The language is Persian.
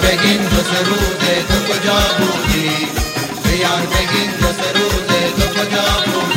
بگین دو سه روزه تو کجا بودی؟ به یار بگین دو سه روزه تو کجا بودی؟